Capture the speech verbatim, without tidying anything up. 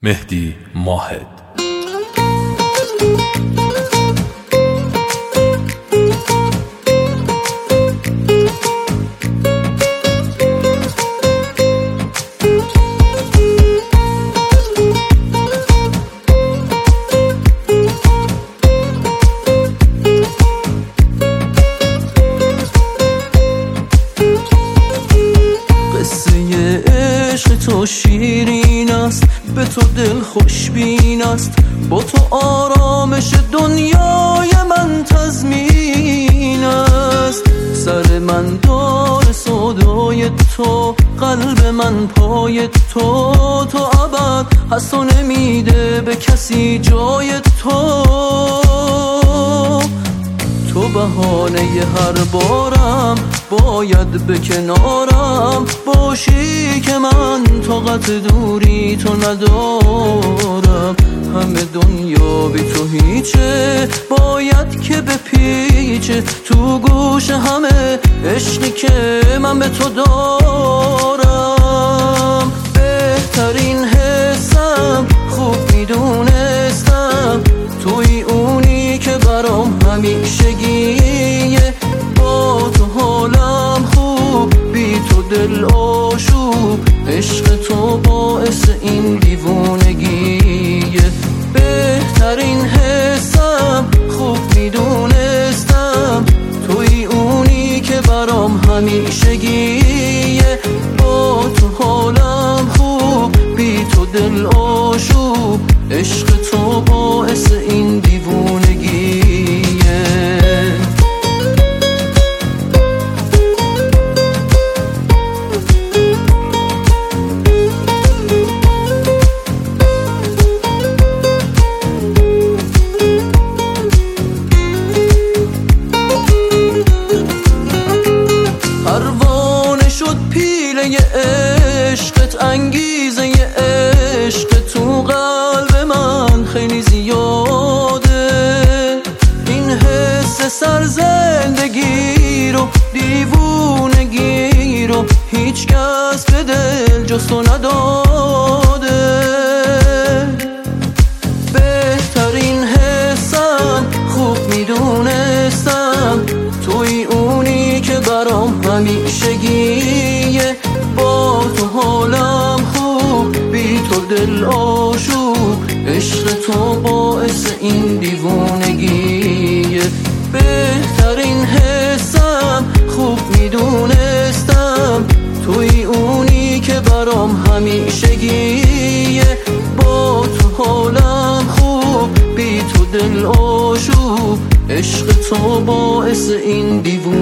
مهدی ماهد. تو شیرین است، به تو دل خوشبین است، با تو آرامش دنیای من تضمین است. سر من دار سودای تو، قلب من پای تو، تو ابد هست و نمیده به کسی جای تو. تو بهانه هر بارم باید به کنارم باشی که من طاقت دوری تو ندارم. همه دنیا بی تو هیچه، باید که بپیچه تو گوش همه عشقی که من به تو دارم. بهترین حسم خوب میدونستم توی اونی که برام همیشگیه. با تو حالم خوب، بی تو دل آشوب، عشق تو باعث این دیوونگیه. بهترین حسم خوب میدونستم توی اونی که برام همیشگیه. با تو حالم خوب، بی تو دل آشوب، عشق تو باعث این دیوونگیه. پروانه شد پیله عشقت، انگیزه عشق تو قلب من خیلی زیاده. این حس سرزندگی رو، دیوونگی رو، هیچ کس به دل جز تو نداده. بهترین حسم خوب میدونستم توی اونی که برام همیشگیه. با تو حالم خوب، بی تو دل آشوب، عشق تو باعث این دیوونگیه. بهترین حسم خوب میدونستم توی اونی که برام همیشگیه. با تو حالم خوب، بی تو دل آشوب، عشق تو باعث این دیوونگیه.